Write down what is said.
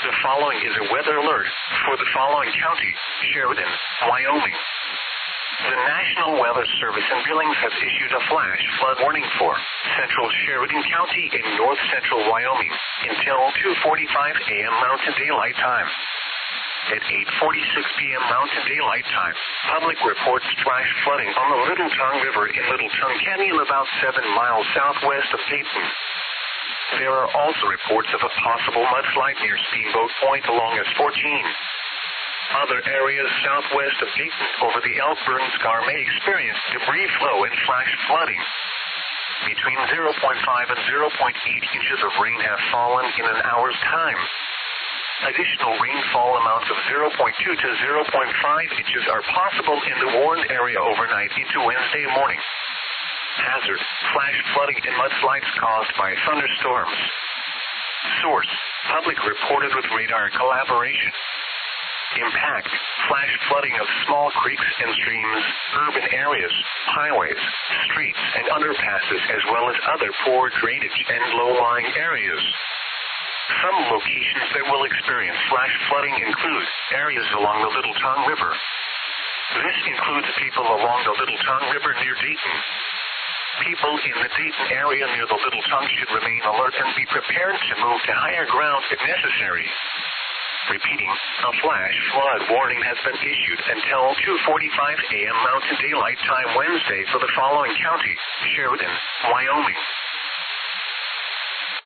The following is a weather alert for the following county, Sheridan, Wyoming. The National Weather Service in Billings has issued a flash flood warning for central Sheridan County in north central Wyoming until 2:45 a.m. Mountain Daylight Time. At 8:46 p.m. Mountain Daylight Time, public reports flash flooding on the Little Tongue River in Little Tongue Canyon about 7 miles southwest of Dayton. There are also reports of a possible mudslide near Steamboat Point along S14. Other areas southwest of Dayton over the Elkburn Scar may experience debris flow and flash flooding. Between 0.5 and 0.8 inches of rain have fallen in an hour's time. Additional rainfall amounts of 0.2 to 0.5 inches are possible in the warned area overnight into Wednesday morning. Hazard: flash flooding and mudslides caused by thunderstorms. Source: public reported with radar collaboration. Impact: flash flooding of small creeks and streams, urban areas, highways, streets, and underpasses, as well as other poor drainage and low-lying areas. Some locations that will experience flash flooding include areas along the Little Tongue River. This includes people along the Little Tongue River near Dayton. People in the Dayton area near the Little Tongue should remain alert and be prepared to move to higher ground if necessary. Repeating, a flash flood warning has been issued until 2:45 a.m. Mountain Daylight Time Wednesday for the following county, Sheridan, Wyoming.